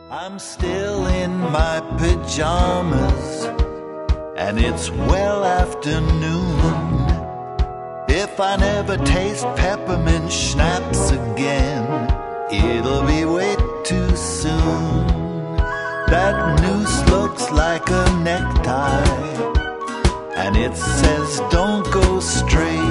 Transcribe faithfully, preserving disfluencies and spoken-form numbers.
I'm still in my pajamas, and it's well afternoon. If I never taste peppermint schnapps again, it'll be way too soon. That noose looks like a necktie, and it says don't go straight.